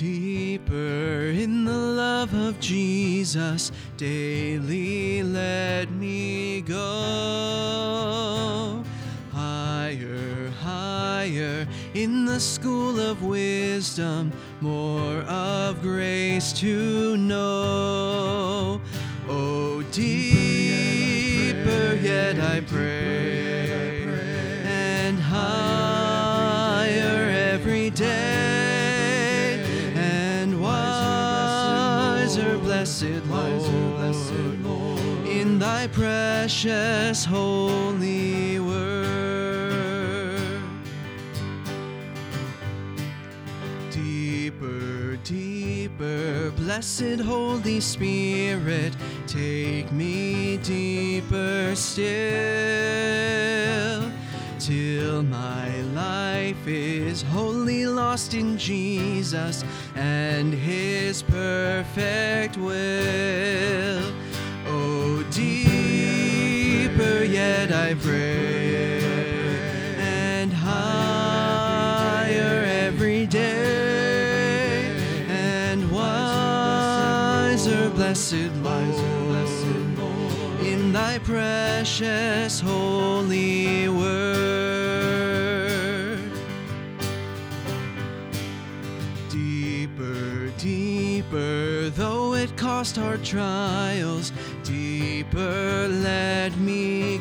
deeper in the love of Jesus, daily let me go. Higher, higher in the school of wisdom, more of grace to know. Oh, deeper yet I pray, and higher every day, and wiser, blessed Lord, in thy precious holy word. Deeper, deeper, blessed Holy Spirit, take me deeper still, till my life is wholly lost in Jesus and His perfect will. Oh, deeper yet I pray, and higher every day, and wiser, blessed Lord, in thy precious holy word. Deeper, deeper, though it cost hard trials, deeper let me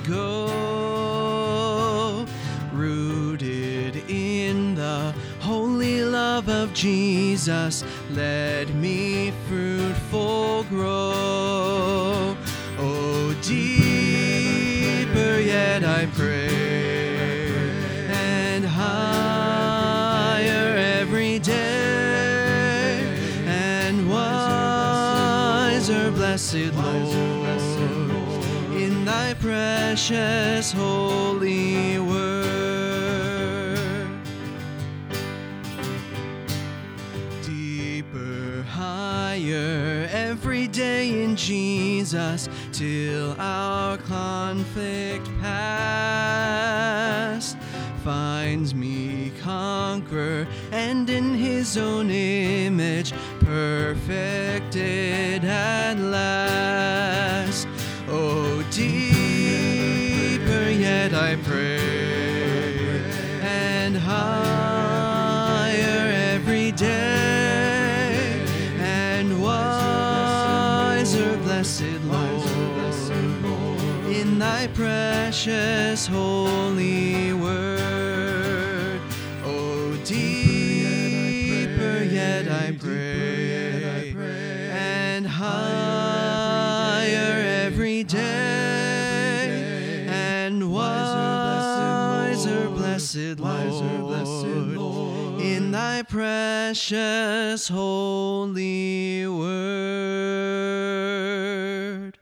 go, rooted in the holy love of Jesus, let me fruitful grow. Oh, deeper yet I pray, and higher every day, and wiser, blessed Lord, in thy precious holy word. Deeper, higher every day in Jesus, till our conflict past finds me conqueror and in His own image perfected at last. Oh, deeper yet I pray, and higher every day, and wiser, blessed Lord, in thy precious holy word. Oh, deeper yet I pray, and higher every day, and wiser, blessed Lord, in thy precious holy word.